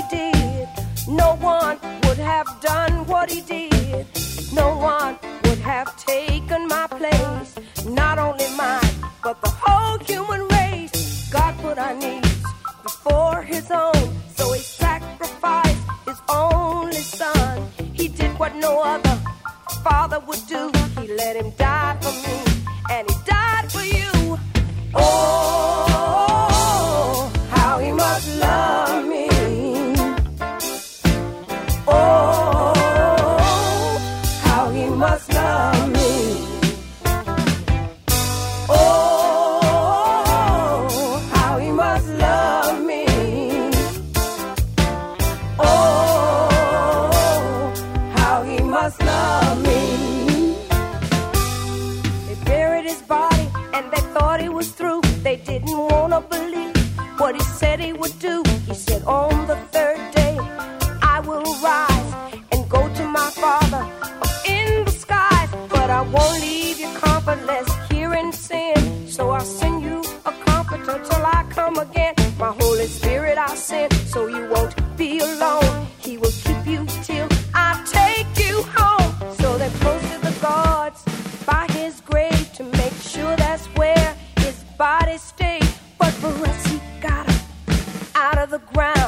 he did. No one would have done what he did. No one would have taken my place. Not only mine, but the whole human race. God put our needs before his own, so he sacrificed his only son. He did what no other father would do. He let him die for me, and he died for you. Oh, how he must love me. Oh, how he must love me. Oh, how he must love me. Oh, how he must love me. They buried his body and they thought he was through. They didn't want to believe what he said he would do. He said, on the third day I will rise and go to my Father in the skies. But I won't leave you comfortless here in sin, so I'll send you a comforter till I come again. My Holy Spirit I'll send, so you won't be alone. He will keep you till I take you home. So they posted the guards by his grave to make sure that's where his body stayed. But for us he got up out of the ground.